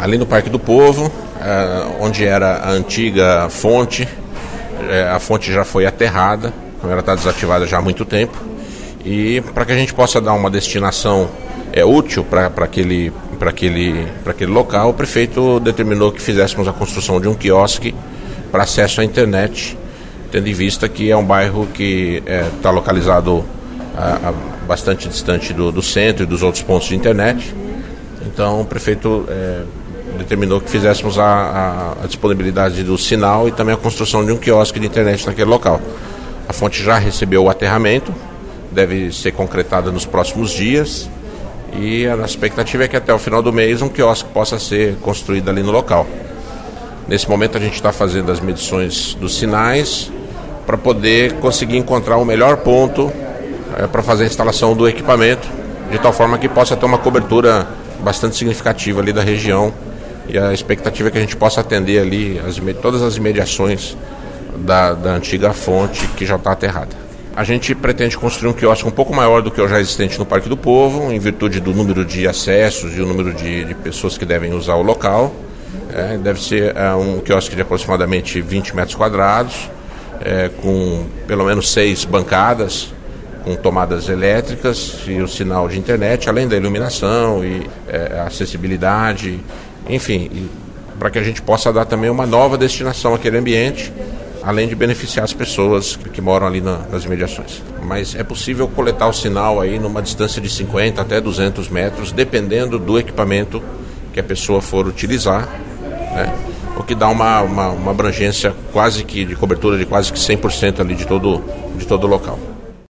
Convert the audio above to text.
ali no Parque do Povo, onde era a antiga fonte. A fonte já foi aterrada, ela está desativada já há muito tempo. E para que a gente possa dar uma destinação útil para aquele local, o prefeito determinou que fizéssemos a construção de um quiosque para acesso à internet, tendo em vista que é um bairro que está localizado bastante distante do centro e dos outros pontos de internet. Então o prefeito determinou que fizéssemos a disponibilidade do sinal e também a construção de um quiosque de internet naquele local. A fonte já recebeu o aterramento, deve ser concretada nos próximos dias, e a expectativa é que até o final do mês um quiosque possa ser construído ali no local. Nesse momento a gente está fazendo as medições dos sinais para poder conseguir encontrar o melhor ponto para fazer a instalação do equipamento, de tal forma que possa ter uma cobertura bastante significativa ali da região, e a expectativa é que a gente possa atender ali todas as imediações da antiga fonte que já está aterrada. A gente pretende construir um quiosque um pouco maior do que o já existente no Parque do Povo, em virtude do número de acessos e o número de pessoas que devem usar o local. Deve ser um quiosque de aproximadamente 20 metros quadrados, com pelo menos 6 bancadas, com tomadas elétricas e o sinal de internet, além da iluminação e acessibilidade, enfim, para que a gente possa dar também uma nova destinação àquele ambiente, além de beneficiar as pessoas que moram ali nas imediações. Mas é possível coletar o sinal aí numa distância de 50 até 200 metros, dependendo do equipamento que a pessoa for utilizar, né? O que dá uma abrangência quase que de cobertura de quase que 100% ali de todo o local.